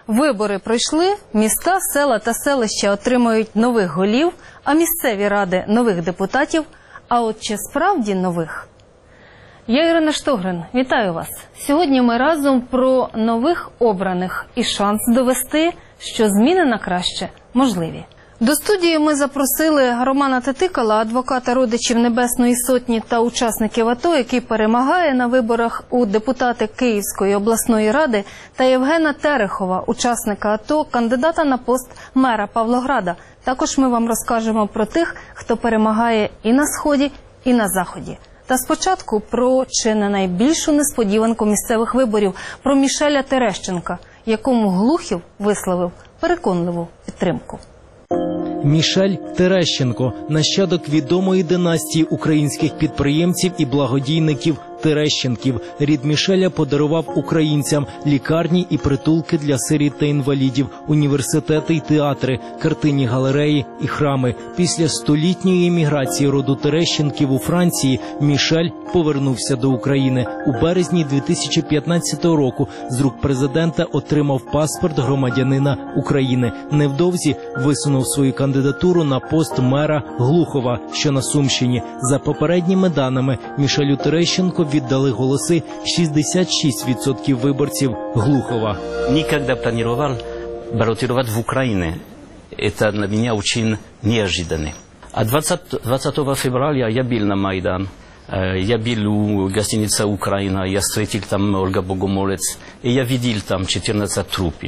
Вибори пройшли, міста, села та селища отримають нових голів, а місцеві ради – нових депутатів. А от чи справді нових? Я Ірина Штогрин, вітаю вас. Сьогодні ми разом про нових обраних і шанс довести, що зміни на краще можливі. До студії ми запросили Романа Тетикала, адвоката родичів Небесної Сотні та учасників АТО, який перемагає на виборах у депутати Київської обласної ради, та Євгена Терехова, учасника АТО, кандидата на пост мера Павлограда. Також ми вам розкажемо про тих, хто перемагає і на Сході, і на Заході. Та спочатку про чи не найбільшу несподіванку місцевих виборів, про Мішеля Терещенка, якому Глухів висловив переконливу підтримку. Мішель Терещенко – нащадок відомої династії українських підприємців і благодійників Терещенків. Рід Мішеля подарував українцям лікарні і притулки для сиріт та інвалідів, університети й театри, картинні галереї і храми. Після столітньої еміграції роду Терещенків у Франції Мішель повернувся до України. У березні 2015 року з рук президента отримав паспорт громадянина України. Невдовзі висунув свою кандидатуру на пост мера Глухова, що на Сумщині. За попередніми даними, Мішелю Терещенко віддали голоси 66% виборців Глухова. Никогда планировал баллотировать в Украине. Это для меня очень неожиданно. А 20 февраля я был на Майдан. Я был у гостиницы «Украина», я встретил там Ольга Богомолец, и я видел там 14 трупов.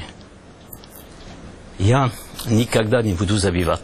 Я никогда не буду забивать.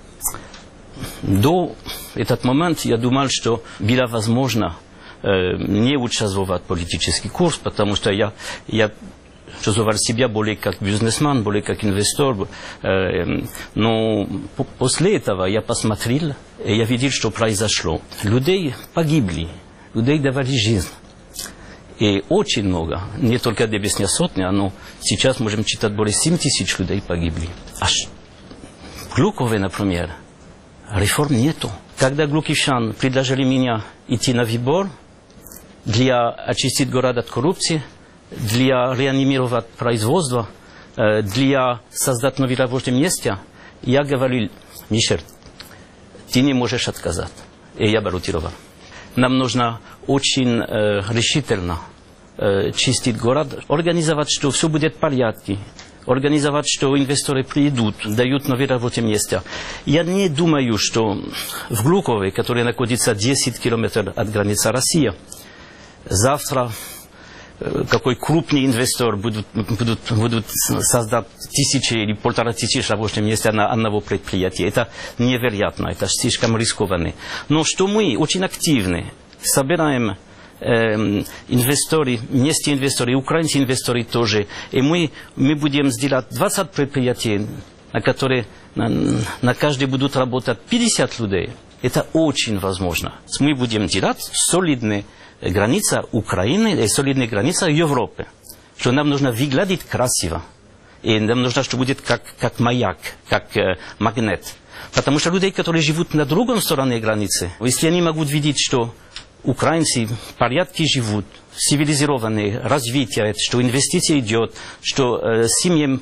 До этого момента я думал, что было возможно не участвовать в политический курс, потому что я чувствовал себя более как бизнесмен, более как инвестор. Но после этого я посмотрел, и я видел, что произошло. Людей погибли, людей давали жизнь. И очень много, не только Небесная Сотня, но сейчас можем читать более 7 тысяч людей погибли. Аж в Глухове, например, реформ нету. Когда глуховчан предложили меня идти на выбор для очистить город от коррупции, для реанимировать производство, для создать новые рабочие места, я говорил: Мишель, ты не можешь отказать. И я баллотировал. Нам нужно очень решительно чистить город, организовать, что все будет в порядке, организовать, что инвесторы придут, дают новые рабочие места. Я не думаю, что в Глухове, который находится 10 километров от границы России, завтра какой крупный инвестор будут создать тысячи или 1500 рабочих мест на одного предприятия. Это невероятно, это слишком рискованно. Но что мы очень активны, собираем инвесторы, местные инвесторы, украинские инвесторы тоже, и мы будем сделать 20 предприятий, на которые на каждый будут работать 50 людей. Это очень возможно. Мы будем делать солидные граница Украины и солидная граница Европы. Что нам нужно выглядеть красиво. И нам нужно, что будет как маяк, как магнит. Потому что людей, которые живут на другой стороне границы, если они могут видеть, что украинцы в порядке живут, цивилизованные, развитие, что инвестиции идет, что семьи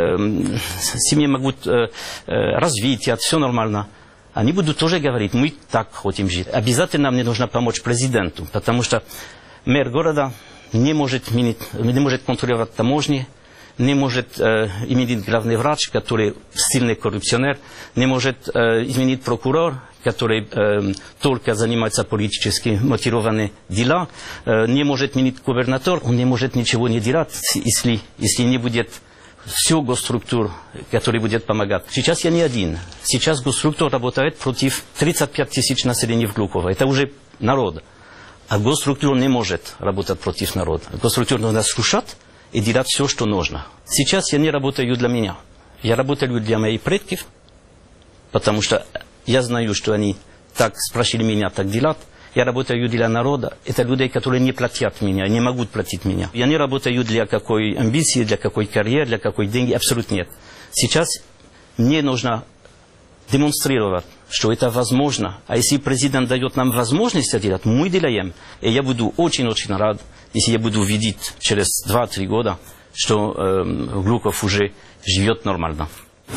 могут развитие, все нормально, они будут тоже говорить: мы так хотим жить. Обязательно нам не нужно помочь президенту, потому что мэр города не может контролировать таможни, не может изменить главный врач, который сильный коррупционер, не может изменить прокурор, который только занимается политически мотивированными делами, не может изменить губернатор, он не может ничего не делать, если не будет всю госструктуру, которая будет помогать. Сейчас я не один. Сейчас госструктура работает против 35 тысяч населения в Глухове. Это уже народ. А госструктура не может работать против народа. Госструктуру нужно слушать и делать все, что нужно. Сейчас я не работаю для меня. Я работаю для моих предков, потому что я знаю, что они так спросили меня так делать. Я работаю для народа. Это люди, которые не платят меня, не могут платить меня. Я не работаю для какой амбиции, для какой карьеры, для какой деньги. Абсолютно нет. Сейчас мне нужно демонстрировать, что это возможно. А если президент дает нам возможность это делать, мы делаем. И я буду очень-очень рад, если я буду видеть через 2-3 года, что Глухов уже живет нормально.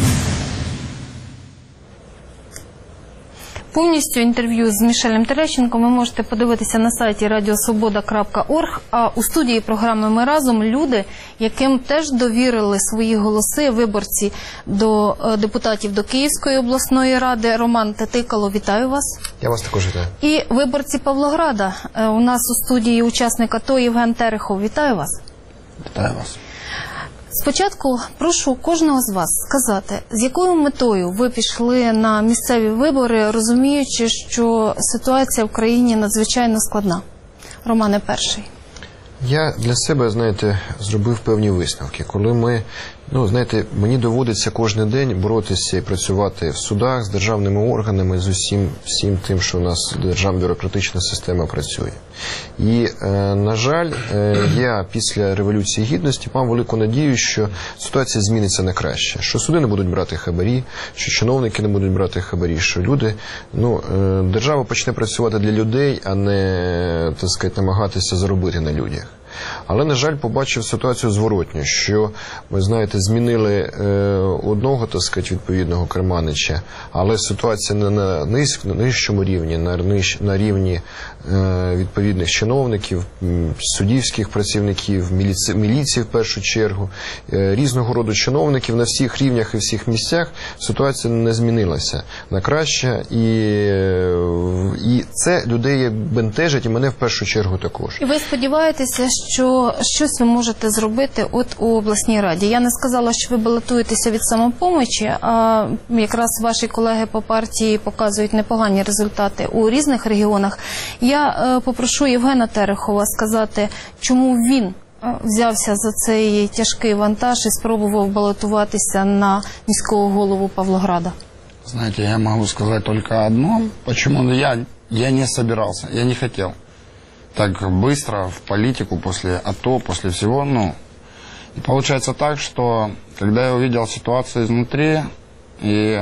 Повністю інтерв'ю з Мішелем Терещенком ви можете подивитися на сайті radiosvoboda.org, а у студії програми «Ми разом» люди, яким теж довірили свої голоси виборці до депутатів до Київської обласної ради. Роман Тетикало, вітаю вас. Я вас також вітаю. І виборці Павлограда. У нас у студії учасник АТО Євген Терехов. Вітаю вас. Вітаю вас. Спочатку прошу кожного з вас сказати, з якою метою ви пішли на місцеві вибори, розуміючи, що ситуація в країні надзвичайно складна. Романе, перший. Я для себе, знаєте, зробив певні висновки. Коли ми, мені доводиться кожен день боротися і працювати в судах з державними органами, з всім тим, що у нас державна бюрократична система працює. І, на жаль, я після Революції Гідності мав велику надію, що ситуація зміниться на краще. Що суди не будуть брати хабарі, що чиновники не будуть брати хабарі, що люди, держава почне працювати для людей, а не, так сказати, намагатися заробити на людях. Але, на жаль, побачив ситуацію зворотню, що, ви знаєте, змінили одного, так сказати, відповідного керманича, але ситуація не на нижчому рівні, на рівні відповідних чиновників, суддівських працівників, міліції в першу чергу, різного роду чиновників на всіх рівнях і всіх місцях, ситуація не змінилася на краще, і це людей бентежить, і мене в першу чергу також. І ви сподіваєтеся, що щось ви можете зробити у обласній раді? Я не сказала, що ви балотуєтеся від «Самопомочі», а якраз ваші колеги по партії показують непогані результати у різних регіонах. Я попрошу Євгена Терехова сказати, чому він взявся за цей тяжкий вантаж і спробував балотуватися на міського голову Павлограда. Знаете, я могу сказать только одно. Почему я не собирался, я не хотел так быстро в политику после АТО, после всего. И получается так, что когда я увидел ситуацию изнутри, и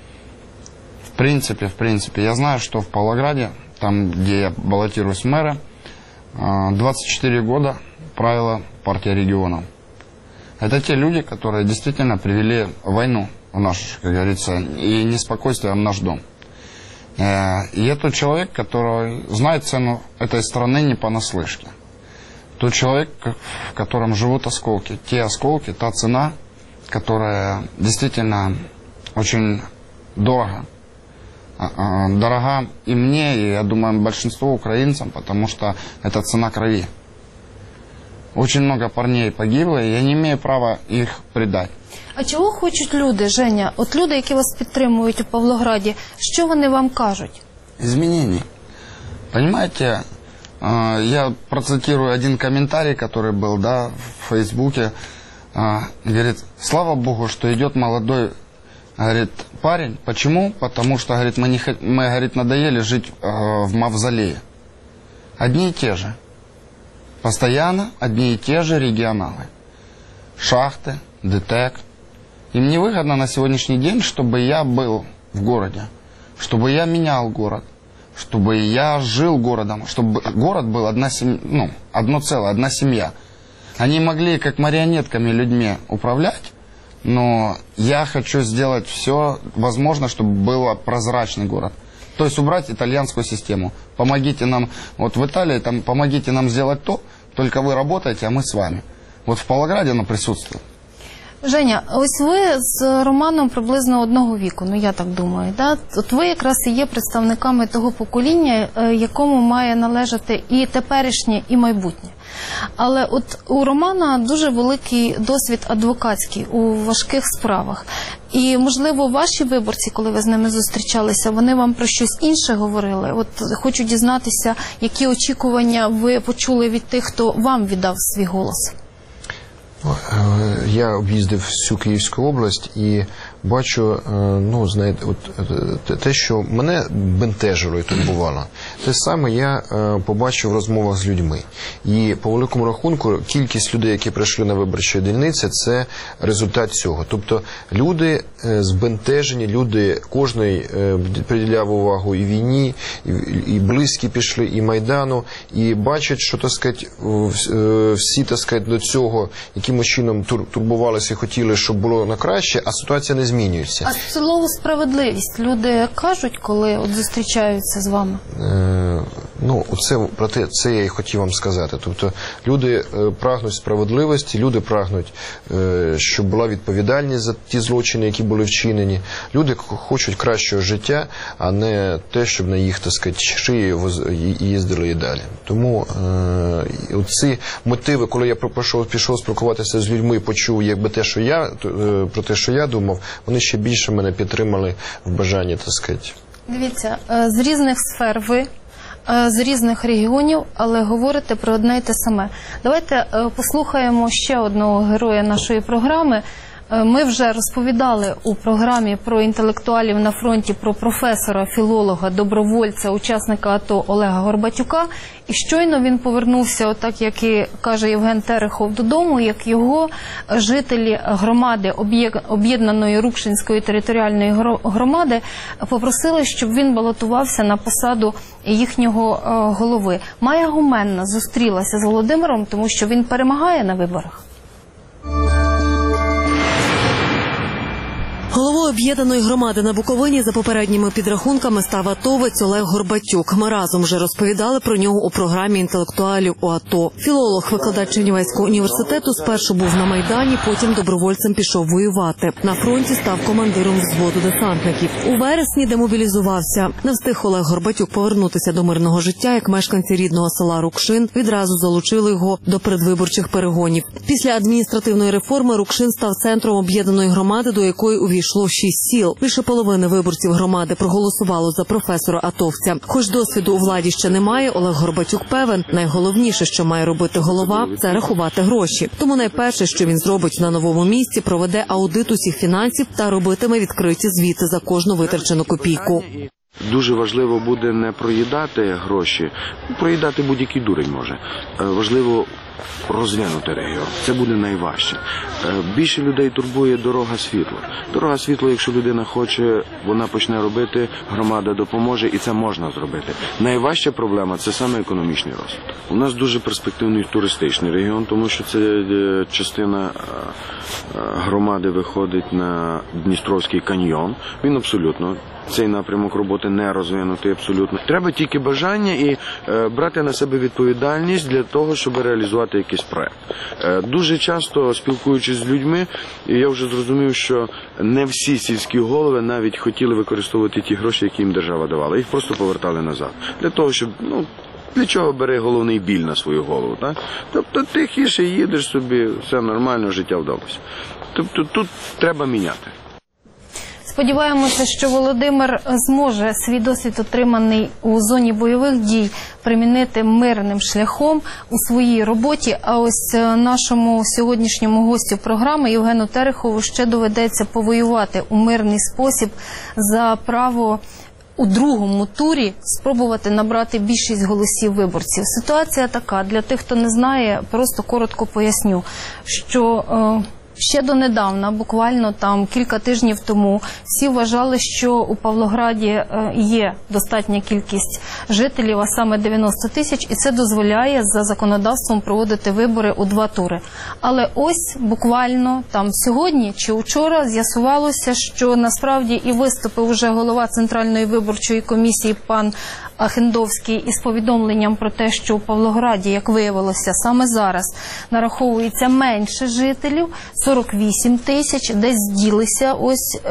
в принципе, я знаю, что в Павлограде, там, где я баллотируюсь в мэра, 24 года правила партия регионов. Это те люди, которые действительно привели войну в наш, как говорится, и неспокойствие в наш дом. И это человек, который знает цену этой страны не понаслышке. Тот человек, в котором живут осколки. Те осколки, та цена, которая действительно очень дорого. Дорога и мне, и, я думаю, большинству украинцам, потому что это цена крови. Очень много парней погибло, и я не имею права их предать. А чого хочуть люди, Женя? От люди, які вас підтримують у Павлограді, що вони вам кажуть? Изменений. Понимаете, я процитирую один комментарий, который был, в Фейсбуке. Говорит, слава Богу, что идет молодой, говорит, парень. Почему? Потому что, говорит, мы, говорит, надоели жить в мавзолее. Одни и те же. Постоянно одни и те же регионалы. Шахты, ДТЭК. Им невыгодно на сегодняшний день, чтобы я был в городе, чтобы я менял город, чтобы я жил городом, чтобы город был одно целое, одна семья. Они могли как марионетками людьми управлять, но я хочу сделать все возможное, чтобы был прозрачный город. То есть убрать итальянскую систему. Помогите нам, вот в Италии, там, помогите нам сделать то, только вы работаете, а мы с вами. Вот в Павлограде оно присутствует. Женя, ось ви з Романом приблизно одного віку, я так думаю. Да? От ви якраз і є представниками того покоління, якому має належати і теперішнє, і майбутнє. Але от у Романа дуже великий досвід адвокатський у важких справах. І, можливо, ваші виборці, коли ви з ними зустрічалися, вони вам про щось інше говорили. От хочу дізнатися, які очікування ви почули від тих, хто вам віддав свій голос. Я об'їздив всю Київську область і бачу, знаєте, те, що мене бентежило і турбувало. Те саме я побачив в розмовах з людьми. І по великому рахунку кількість людей, які прийшли на виборчі дільниці, це результат цього. Тобто люди збентежені, люди, кожний приділяв увагу і війні, і близькі пішли, і Майдану, і бачать, що, так сказати, всі, так сказати, до цього якимось чином турбувалися і хотіли, щоб було на краще, а ситуація не змінюється. А слово справедливість люди кажуть, коли от зустрічаються з вами? Ну, це я і хотів вам сказати. Тобто люди прагнуть справедливості, люди прагнуть, щоб була відповідальність за ті злочини, які були вчинені. Люди хочуть кращого життя, а не те, щоб на їх, так сказати, шиї їздили і далі. Тому ці мотиви, коли я пішов спілкуватися з людьми, почув якби про те, що я думав, вони ще більше мене підтримали в бажанні, так сказати. Дивіться, з різних сфер ви, з різних регіонів, але говорите про одне і те саме. Давайте послухаємо ще одного героя нашої програми. Ми вже розповідали у програмі про інтелектуалів на фронті, про професора, філолога, добровольця, учасника АТО Олега Горбатюка. І щойно він повернувся, отак, як і каже Євген Терехов, додому, як його жителі громади, об'єднаної Рукшинської територіальної громади, попросили, щоб він балотувався на посаду їхнього голови. Майя Гуменна зустрілася з Володимиром, тому що він перемагає на виборах. Головою об'єднаної громади на Буковині за попередніми підрахунками став атовець Олег Горбатюк. Ми разом вже розповідали про нього у програмі інтелектуалів у АТО. Філолог, викладач Чернівецького університету, спершу був на Майдані, потім добровольцем пішов воювати. На фронті став командиром взводу десантників. У вересні демобілізувався. Не встиг Олег Горбатюк повернутися до мирного життя, як мешканці рідного села Рукшин відразу залучили його до передвиборчих перегонів. Після адміністративної реформи Рукшин став центром об'єднаної громади, до якої увійшло 6 сіл. Більше половини виборців громади проголосувало за професора-атовця. Хоч досвіду у владі ще немає, Олег Горбатюк певен, найголовніше, що має робити голова – це рахувати гроші. Тому найперше, що він зробить на новому місці, проведе аудит усіх фінансів та робитиме відкриті звіти за кожну витрачену копійку. Дуже важливо буде не проїдати гроші, проїдати будь-який дурень може. Важливо розвинути регіон. Це буде найважче. Більше людей турбує дорога світла. Дорога світла, якщо людина хоче, вона почне робити, громада допоможе, і це можна зробити. Найважча проблема – це саме економічний розвиток. У нас дуже перспективний туристичний регіон, тому що це частина громади виходить на Дністровський каньйон. Він абсолютно, цей напрямок роботи не розвинутий абсолютно. Треба тільки бажання і брати на себе відповідальність для того, щоб реалізувати якийсь проект. Дуже часто, спілкуючись з людьми, я вже зрозумів, що не всі сільські голови навіть хотіли використовувати ті гроші, які їм держава давала. Їх просто повертали назад. Для того, щоб, для чого бери головний біль на свою голову, так? Тобто тихіше їдеш собі, все нормально, життя вдалося. Тобто тут треба міняти. Сподіваємося, що Володимир зможе свій досвід, отриманий у зоні бойових дій, примінити мирним шляхом у своїй роботі. А ось нашому сьогоднішньому гостю програми Євгену Терехову ще доведеться повоювати у мирний спосіб за право у другому турі спробувати набрати більшість голосів виборців. Ситуація така, для тих, хто не знає, просто коротко поясню, що ще донедавна, буквально там кілька тижнів тому, всі вважали, що у Павлограді є достатня кількість жителів, а саме 90 тисяч, і це дозволяє за законодавством проводити вибори у 2 тури. Але ось буквально там сьогодні чи вчора з'ясувалося, що насправді і виступив уже голова Центральної виборчої комісії пан Ахендовський із повідомленням про те, що у Павлограді, як виявилося, саме зараз нараховується менше жителів, 48 тисяч, десь ділися, ось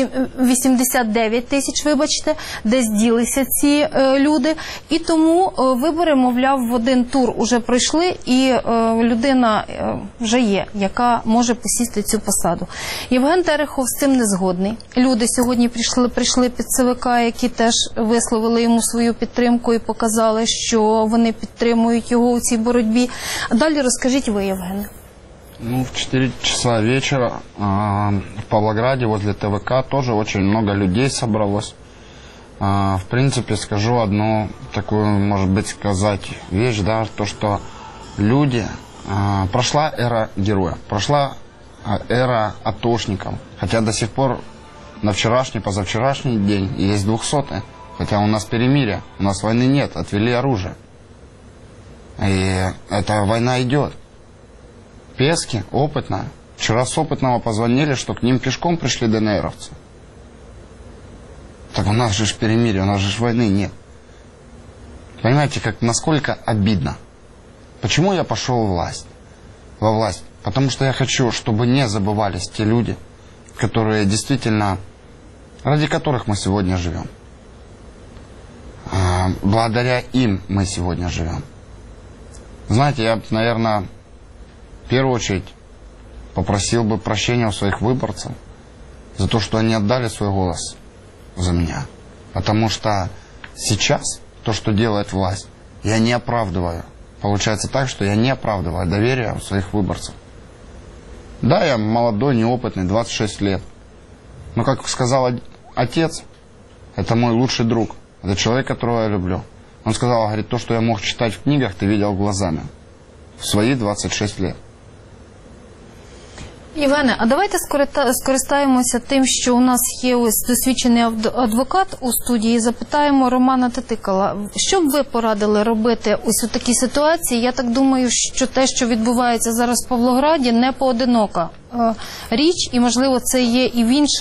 89 тисяч, вибачте, десь ділися ці люди. І тому вибори, мовляв, в 1 тур уже пройшли, і людина вже є, яка може посісти цю посаду. Євген Терехов з цим не згодний. Люди сьогодні прийшли під ЦВК, які теж висловили йому свою підтримку і показали, що вони підтримують його у цій боротьбі. Далі розкажіть ви, Євген. В 4 часа вечера в Павлограде возле ТВК тоже очень много людей собралось. В принципе, скажу одну такую, может быть, сказать вещь, да, то, что люди, прошла эра героя, прошла эра атошников, хотя до сих пор на вчерашний, позавчерашний день есть 200-е, хотя у нас перемирие, у нас войны нет, отвели оружие. И эта война идет. Пески, опытно. Вчера с опытного позвонили, что к ним пешком пришли ДНРовцы. Так у нас же перемирие, у нас же войны нет. Понимаете, насколько обидно. Почему я пошел во власть? Потому что я хочу, чтобы не забывались те люди, которые действительно, ради которых мы сегодня живем. Благодаря им мы сегодня живем. Знаете, я, наверное, в первую очередь попросил бы прощения у своих выборцев за то, что они отдали свой голос за меня. Потому что сейчас то, что делает власть, я не оправдываю. Получается так, что я не оправдываю доверие у своих выборцев. Да, я молодой, неопытный, 26 лет. Но, как сказал отец, это мой лучший друг. Это человек, которого я люблю. Он сказал, говорит, то, что я мог читать в книгах, ты видел глазами. В свои 26 лет. Євгене, а давайте скористаємося тим, що у нас є ось досвідчений адвокат у студії, і запитаємо Романа Титикала. Що б ви порадили робити ось у такій ситуації? Я так думаю, що те, що відбувається зараз в Павлограді, не поодинока річ, і, можливо, це є і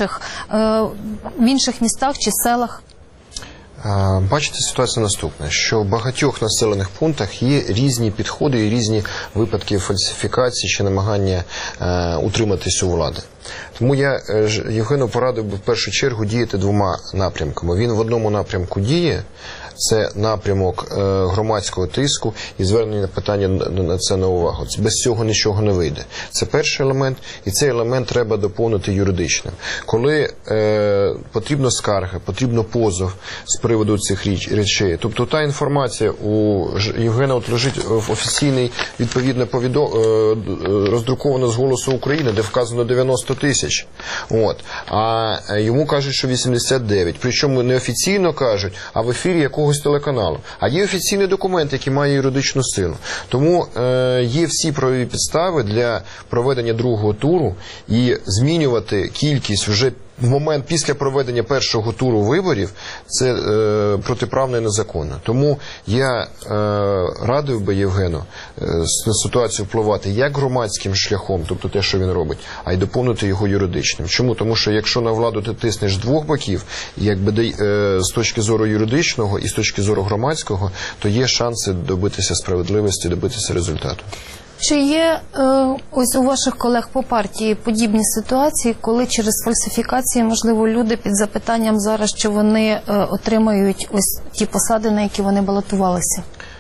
в інших містах чи селах. Бачите, ситуація наступна, що в багатьох населених пунктах є різні підходи і різні випадки фальсифікації чи намагання утриматись у влади. Тому я Євгену порадив би в першу чергу діяти двома напрямками. Він в одному напрямку діє, це напрямок громадського тиску і звернення питання на це на увагу. Без цього нічого не вийде. Це перший елемент, і цей елемент треба доповнити юридичним. Коли потрібно скарга, потрібно позов з приводу цих речей, тобто та інформація у Євгена от лежить в офіційній відповідно роздруковано з «Голосу України», де вказано 90 тисяч. А йому кажуть, що 89. Причому неофіційно кажуть, а в ефірі якогось телеканалу. А є офіційний документ, який має юридичну силу. Тому є всі правові підстави для проведення другого туру і змінювати кількість вже в момент після проведення першого туру виборів, це протиправно і незаконно. Тому я радив би Євгену на ситуацію впливати як громадським шляхом, тобто те, що він робить, а й доповнити його юридичним. Чому? Тому що якщо на владу ти тиснеш з двох боків, якби з точки зору юридичного і з точки зору громадського, то є шанси добитися справедливості, добитися результату. Чи є ось у ваших колег по партії подібні ситуації, коли через фальсифікації, можливо, люди під запитанням зараз, що вони отримають ось ті посади, на які вони балотувалися?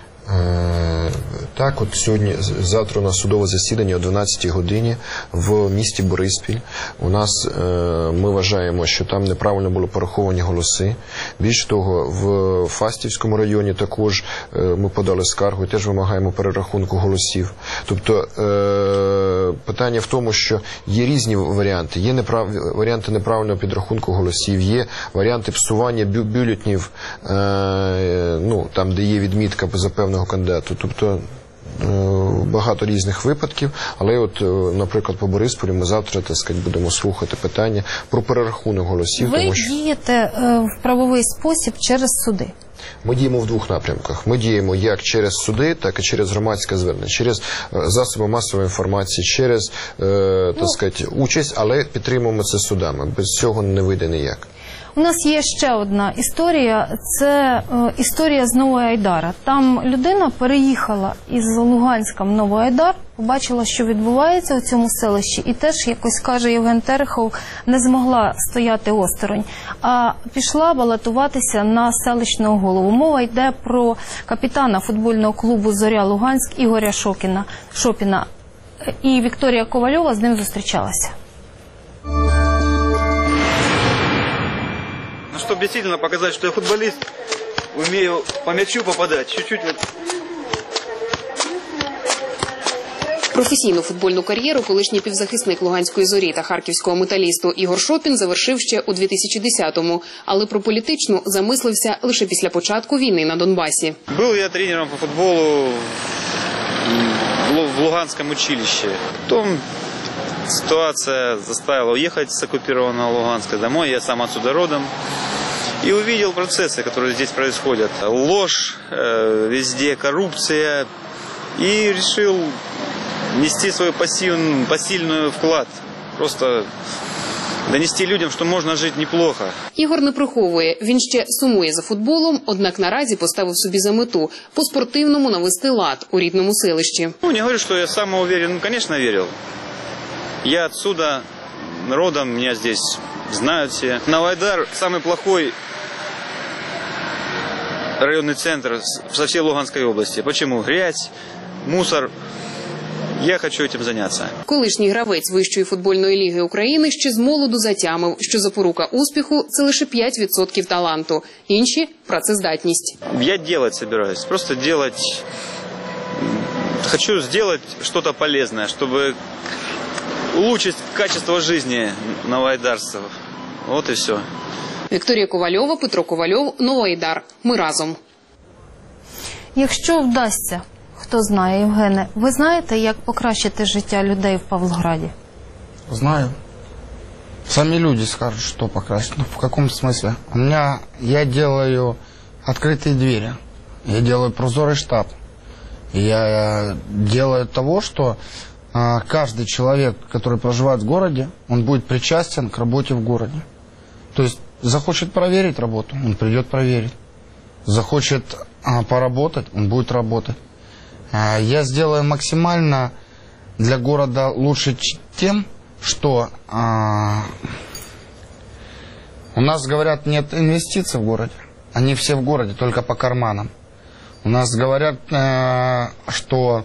Так, от сьогодні, завтра у нас судове засідання о 12-й годині в місті Бориспіль. У нас, ми вважаємо, що там неправильно були пораховані голоси. Більш того, в Фастівському районі також ми подали скаргу і теж вимагаємо перерахунку голосів. Тобто, питання в тому, що є різні варіанти. Є варіанти неправильного підрахунку голосів, є варіанти псування бюлетнів, там, де є відмітка за певного кандидата. Тобто, багато різних випадків, але от, наприклад, по Борисполю ми завтра, так сказати, будемо слухати питання про перерахунок голосів. Ви дієте в правовий спосіб через суди? Ми діємо в двох напрямках. Ми діємо як через суди, так і через громадське звернення, через засоби масової інформації, через, так сказати, участь, але підтримуємо це судами. Без цього не вийде ніяк. У нас є ще одна історія, це історія з Нового Айдара. Там людина переїхала із Луганська в Новий Айдар, побачила, що відбувається у цьому селищі, і теж, якось каже Євген Терехов, не змогла стояти осторонь, а пішла балотуватися на селищного голову. Мова йде про капітана футбольного клубу «Зоря Луганськ» Ігоря Шопіна. І Вікторія Ковальова з ним зустрічалася. Ну, чтобы действительно показать, что я футболист, умею по мячу попадать, чуть-чуть вот. Професійну футбольну кар'єру колишній півзахисник Луганської «Зорі» та харківського «Металісту» Ігор Шопін завершив ще у 2010-му, але про політичну замислився лише після початку війни на Донбасі. Був я тренером по футболу в Луганском училище. Потом ситуация заставила уехать с оккупированного Луганска домой. Я сам отсюда родом. И увидел процессы, которые здесь происходят. Ложь, везде коррупция. И решил внести свой посильный вклад. Просто донести людям, що можна жити неплохо. Ігор не приховує, він ще сумує за футболом, однак наразі поставив собі за мету по-спортивному навести лад у рідному селищі. Не говорю, що я самоуверен, конечно, вірив. Я отсюда родом, меня здесь знают все. Новоайдар – самый плохой районный центр со всей Луганской области. Почему? Грязь, мусор. Я хочу этим зайнятися. Колишній гравець Вищої футбольної ліги України ще з молоду затямив, що запорука успіху – це лише 5% таланту. Інші – працездатність. Я делать собираюсь. Просто делать... Хочу сделать что-то полезное, чтобы улучшить качество жизни новоайдарцев. Вот и все. Вікторія Ковальова, Петро Ковальов, Новоайдар. Ми разом. Якщо вдасться, хто знає, Євгене, ви знаєте, як покращити життя людей в Павлограді? Знаю. Сами люди скажут, что покрасить. Ну, в каком смысле? Я делаю открытые двери. Я делаю прозорый штаб. Я делаю того, что каждый человек, который проживает в городе, он будет причастен к работе в городе. То есть захочет проверить работу, он придет проверить. Захочет поработать, он будет работать. Я сделаю максимально для города лучше тем, что у нас, говорят, нет инвестиций в городе. Они все в городе, только по карманам. У нас говорят, что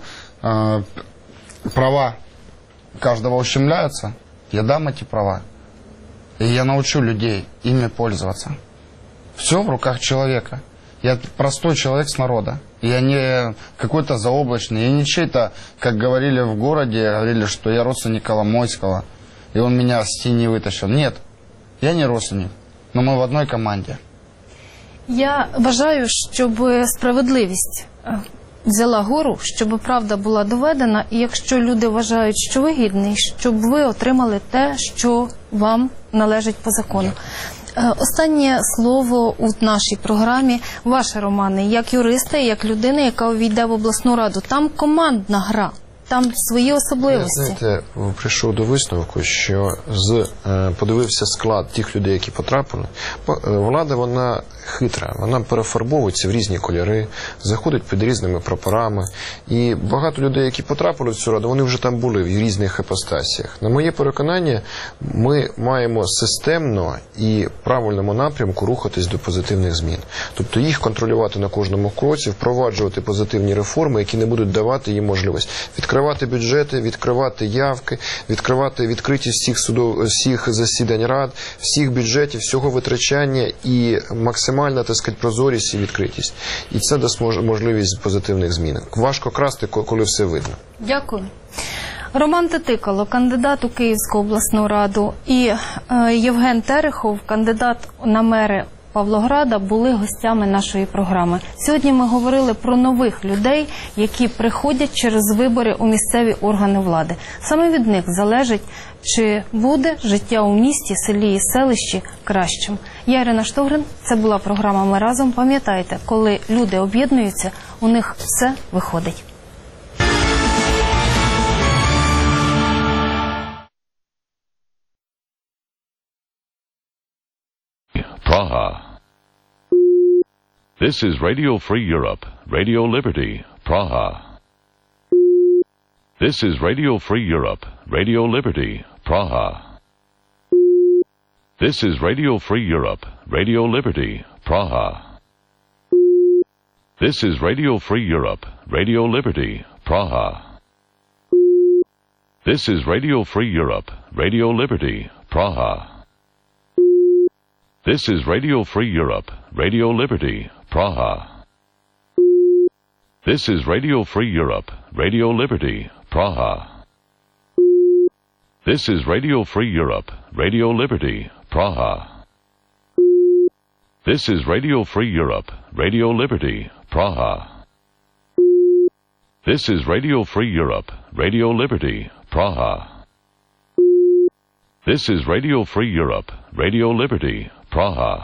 права каждого ущемляются. Я дам эти права. И я научу людей ими пользоваться. Все в руках человека. Я простой человек с народа. Я не какой-то заоблачный. Я не чей-то, как говорили в городе, говорили, что я родственник Коломойского, и он меня с тени вытащил. Нет, я не родственник, но мы в одной команде. Я бажаю, щоб справедливість взяла гору, щоб правда була доведена, і якщо люди вважають, що ви гідний, щоб ви отримали те, що вам належить по закону. Останнє слово у нашій програмі ваше, Романе, як юриста, як людина, яка увійде в обласну раду. Там командна гра, там свої особливості. Знаєте, прийшов до висновку, що подивився склад тих людей, які потрапили. Влада, вона хитра, вона перефарбовується в різні кольори, заходить під різними прапорами. І багато людей, які потрапили в цю раду, вони вже там були в різних іпостасіях. На моє переконання, ми маємо системно і в правильному напрямку рухатись до позитивних змін. Тобто їх контролювати на кожному кроці, впроваджувати позитивні реформи, які не будуть давати їм можливість відкривати бюджети, відкривати явки, відкривати відкритість всіх засідань рад, всіх бюджетів, всього витрачання і максимальна, так сказати, прозорість і відкритість. І це дасть можливість позитивних змін. Важко красти, коли все видно. Дякую. Роман Титикало, кандидат у Київську обласну раду, і Євген Терехов, кандидат на мери Павлограда, були гостями нашої програми. Сьогодні ми говорили про нових людей, які приходять через вибори у місцеві органи влади. Саме від них залежить, чи буде життя у місті, селі і селищі кращим. Я Ірина Штогрин, це була програма «Ми разом». Пам'ятайте, коли люди об'єднуються, у них все виходить. Praha. This is Radio Free Europe, Radio Liberty, Praha. This is Radio Free Europe, Radio Liberty, Praha. This is Radio Free Europe, Radio Liberty, Praha. This is Radio Free Europe, Radio Liberty, Praha. This is Radio Free Europe, Radio Liberty, Praha. This is Radio Free Europe, Radio Liberty, Praha. This is Radio Free Europe, Radio Liberty, Praha. This is Radio Free Europe, Radio Liberty, Praha. This is Radio Free Europe, Radio Liberty, Praha. This is Radio Free Europe, Radio Liberty, Praha. This is Radio Free Europe, Radio Liberty, Praha.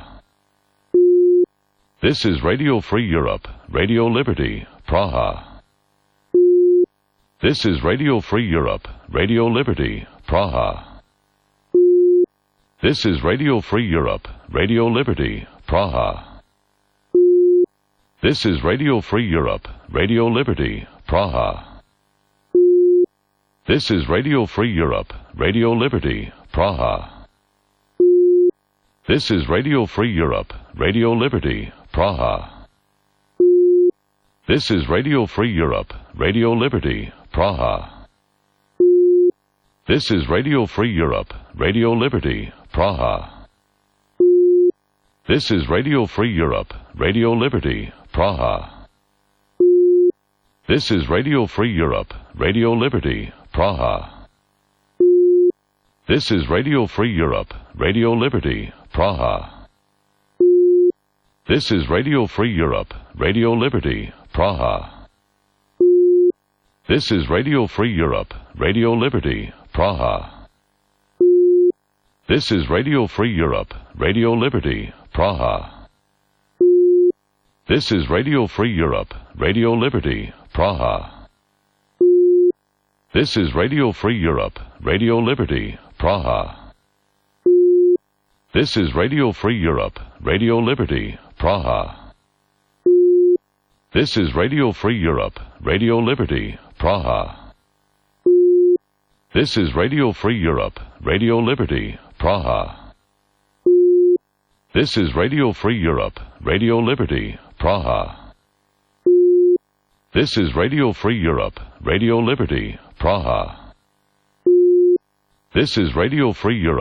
This is Radio Free Europe, Radio Liberty, Praha. This is Radio Free Europe, Radio Liberty, Praha. This is Radio Free Europe, Radio Liberty, Praha. This is Radio Free Europe, Radio Liberty, Praha. This is Radio Free Europe, Radio Liberty, Praha. This is Radio Free Europe, Radio Liberty, Praha. This is Radio Free Europe, Radio Liberty, Praha. This is Radio Free Europe, Radio Liberty, Praha. This is Radio Free Europe, Radio Liberty, Praha. This is Radio Free Europe, Radio Liberty, Praha. This is Radio Free Europe, Radio Liberty, Praha. This is Radio Free Europe, Radio Liberty, Praha. This is Radio Free Europe, Radio Liberty, Praha. This is Radio Free Europe, Radio Liberty, Praha. This is Radio Free Europe, Radio Liberty, Praha. This is Radio Free Europe, Radio Liberty, Praha. This is Radio Free Europe, Radio Liberty, Praha. This is Radio Free Europe, Radio Liberty, Praha. This is Radio Free Europe, Radio Liberty, Praha. This is Radio Free Europe, Radio Liberty, Praha. This is Radio Free Europe, Radio Liberty, Praha. This is Radio Free Europe.